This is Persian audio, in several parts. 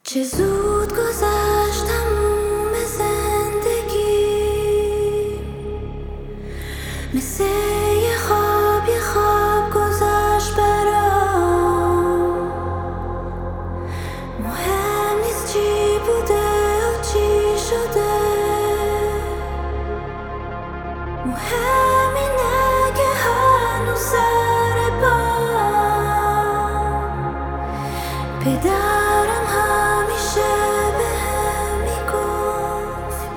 چه زود گذشت تموم زندگی، مثل یه خواب گذشت برام. مهم نیست چی بوده و چی شده، مهم اینه که هنوز سر پام. پدرم همیشه بهم میگفت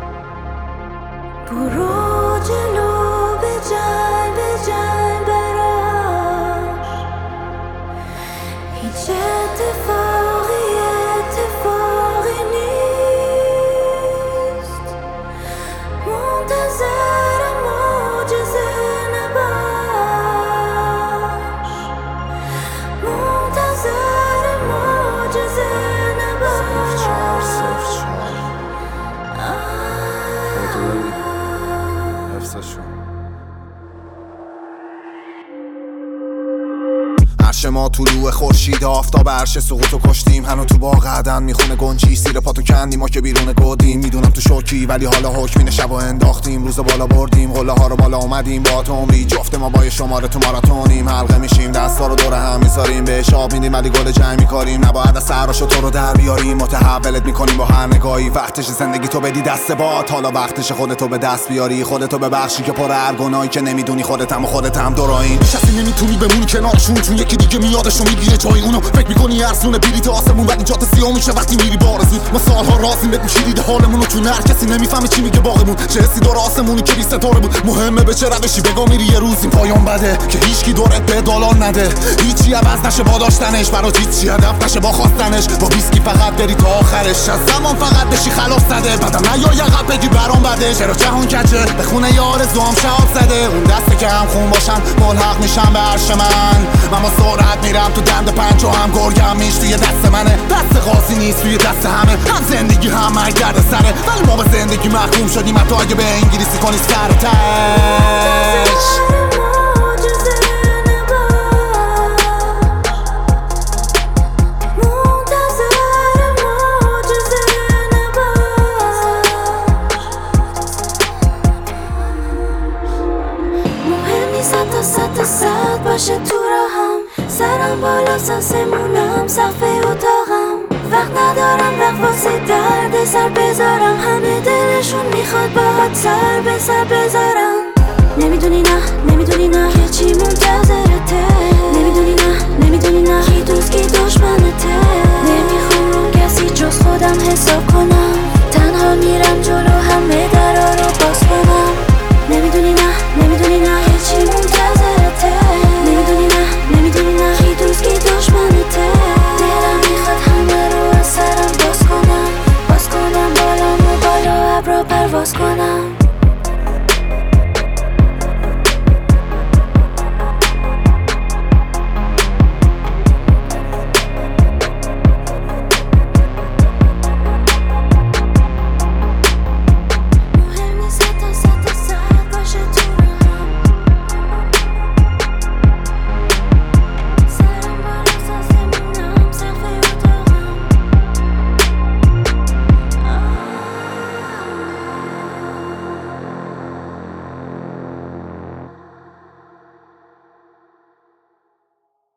برو جلو، بجنگ براش. هیچ اتفاقی نیست، منتظر معجزه نباش، منتظر معجزه نباش. عرش ما طلوع خورشید، آفتاب عرش سقوطو کشتیم. هنو تو باغ عدن میخونه گنجی، سیر پاتو کندیم ما که بیرون گودیم. میدونم تو شوکی ولی حالا حکمین شب و انداختیم. روز بالا بردیم، قله ها رو بالا اومدیم. با اتمری جفت ما با شماره تو ماراتونیم. حلقه میشیم، دستا رو دور هم میذاریم. بهش آب میدیم ولی گل جمع میکاریم. نباید از سراشو تو رو در بیاریم، متحولت میکنیم با هر نگاهی. وقتش زندگی تو بدی دست باد، حالا وقتش خودتو به دست بیاری. خودتو ببخشی که پر هر گناهی که نمیدونی خودتم و خودتم دوراین. کسی نمیتونی بمونی کنارشون، چون یکی دیگه میادش و میگیره جای اونو. فکر میکنی ارزونه بلیط آسمون ولی جات سیاه میشه وقتی میری بارزون. ما سالها راسیم بهت میشیدید حالمونو، چون هر کسی نمیفهمه چی میگه باغمون. چه حسی داره آسمونی که بی ستاره بود. مهمه به چه روشی بگا میری یه روز این پایان بده، که هیچکی دورت به دالان نده. هیچی عوض نشه با داشتنش، برات هیچی هدف نشه با خواستنش. با ویسکی فقط بری تا آخرش، از زمان فقط بشی خلاص زده. بعدم نیای عقب بگی برام بده. چرا جهان کجه به خونه یار زوام شهاب زده. اون دسته که هم خون باشن ملحق میشن به عرش من با سرعت میرم تو دند پنج و هم گرگم میش توی دست منه. دست قاضی نیست توی دست همه، هم زندگی هم مرگ درد سره. ولی ما به زندگی محکوم شدیم، حتی اگه به انگلیسی کنی سرتش. صد باشه تو راهم، سرم بالا ساسمونم سقف اتاقم. وقت ندارم وقت واسه درد سر بذارم. همه دلشون میخواد باهات سر به سر بذارم. نمیدونی نه که چی منتظرته. نمیدونی نه کی دوست کی دشمنته. نمیخواد